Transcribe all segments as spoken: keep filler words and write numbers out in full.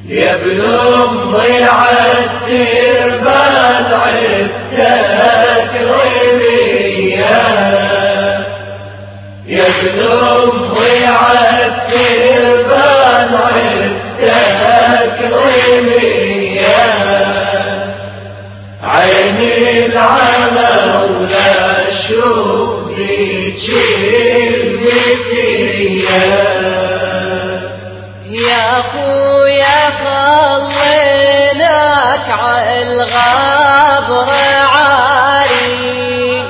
يا ابن امي عالتربان عدتك رمية، يا ابن امي عالتربان عدتك رمية، عيني العمى ولا اشوف ذيك المسية. يا اخويا خليناك عالغابر عاري،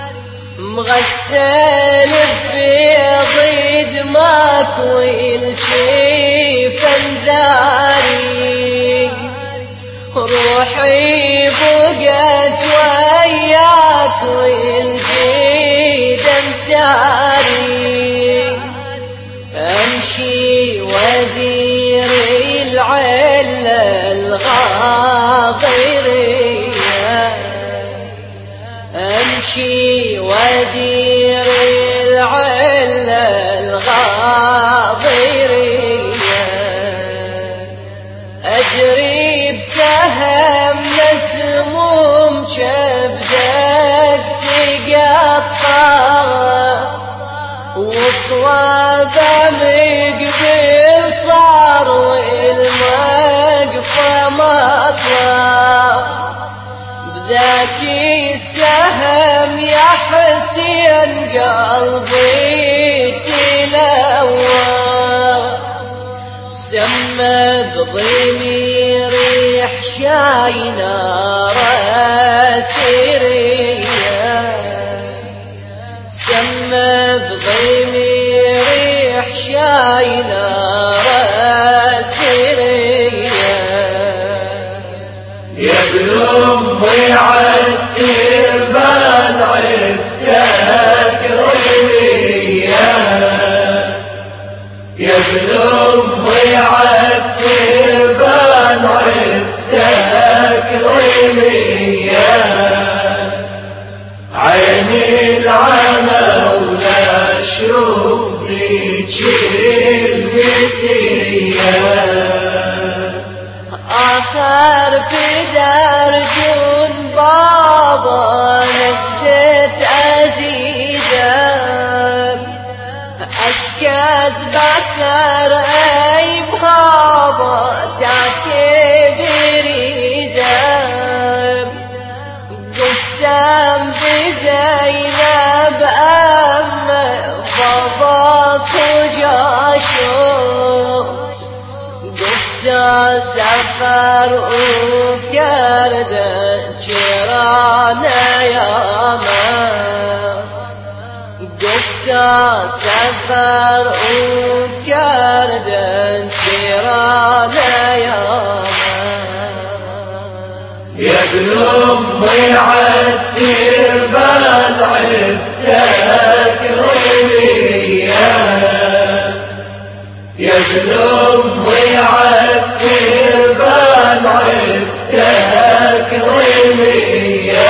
مغسل ببيض دمك والجيف انزاري، روحي بقت وياك والجيد مساري، امشي ودير العلة الغاضرية، امشي ودير العلة الغاضرية، اجري بسهم مسموم شبدك تقطع، وصوابه مقبل صار والمقفى مطلع، بذاك السهم يا حسين قلبي تلوى، سمى بضميري حشاينا راسيرية، سمى بضميري حشاينا راسيرية. يا ابن امي عالتربان عدتك رمية، يا ابن امي عالتربان عدتك رمية، عيني العمى ولا اشوف ذيك المسية. آثار في درجون بابا نزلت عزيزة، أشكاز بصر أي بابا تعتبر ريزة، قسم بزينب أما باباك وجاشو، سفر وكرد جيرانا ياما، قلت سفر وكرد جيرانا ياما. يا ابن امي عالتربان عدتك رمية، يا ابن امي عالتربان عدتك رمية،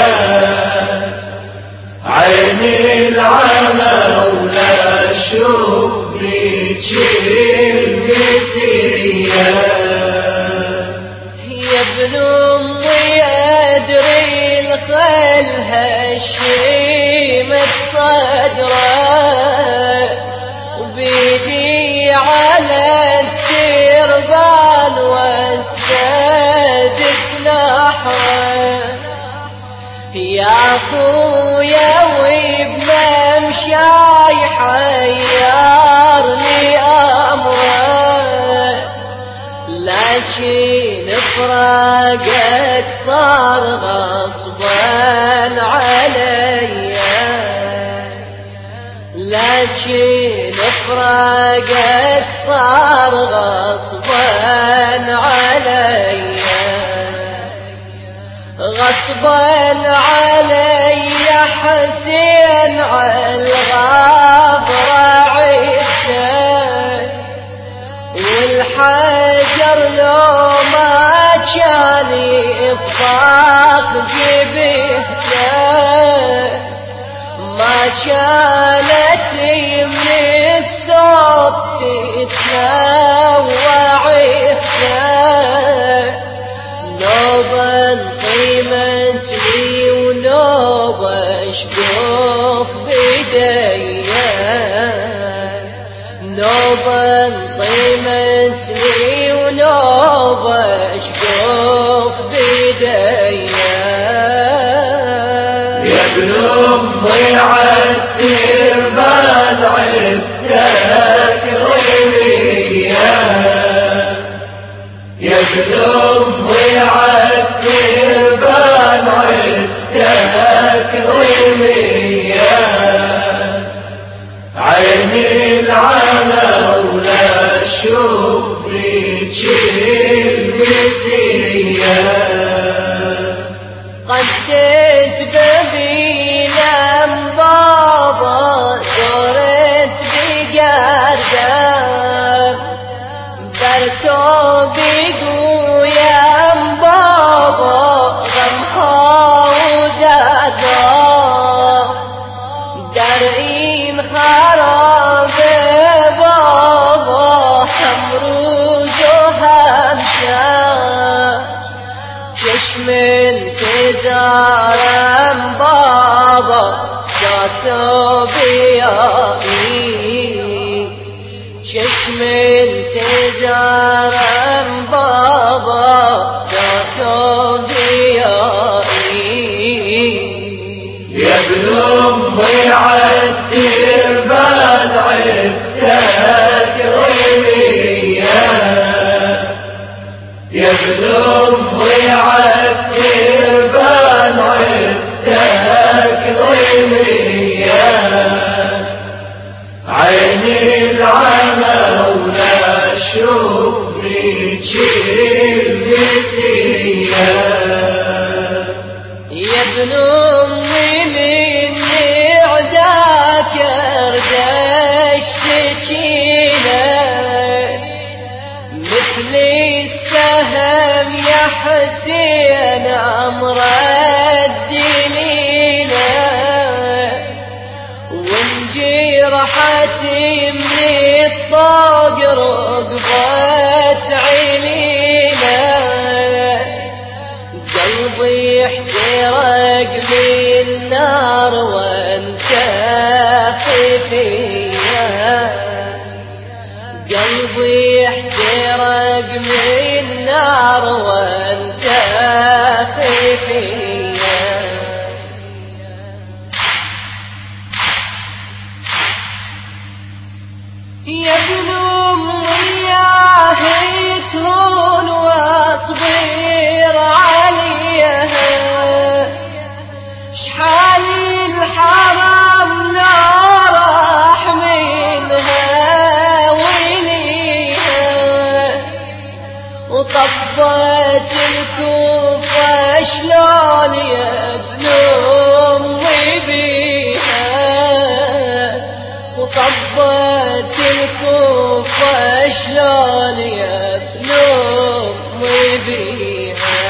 عيني العمى ولا اشوف ذيك المسية. يا ابن امي ادري الخيل هشيمة صدره، وبيدي على التربان والسادس نحره، يا اخويا وابن مشاي حيرني امره، لكن فراقك صار غصبا عليا، لكن فراقك صار غصبا عليا، غصبا عليا حسين عالغابر عيشته، والحجر لو ما كان يفضاق جبهته، ما كانت يمني الصوت تتنوع نوبة طيمتني ونوبة شقوف بيديا يا ابن امي عالتربان عدتك رمية يا ابن امي عالتربان عدتك رمية عيني العمى ولا اشوف بيك المسية قديت ببينا بابا دورت بقردان برتو بقويا بابا غمها ودادا درين خراب بابا حمروز وهمسا ششم انتظارم بابا جاتو بيائي ششم انتظارم بابا جاتو بيائي يا ابن امي عالتربان عدتك رمية يا ابن امي عالتربان عدتك رمية عيني العمى ولا اشوف بيك المسية يا ابن امي مني عداك اردش تجينا مثل السهم يا حسين امر الدليلة وانجرحتي من الطاق رقبت علينا قلبي احترق من النار وانت خفية قلبي احترق من النار وانت خفية يا ابن امي يا هيتهون واصبر عليها شحال الحرام لا راح منها وليها وطبت الكوفة شلون يا ابن امي بيها وطبت الكوفة شلون يا ابن امي بيها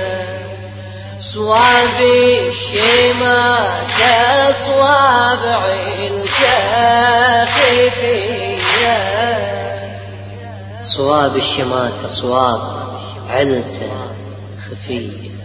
صواب الشمات صوابع الكافية صواب الشمات صواب علته خفية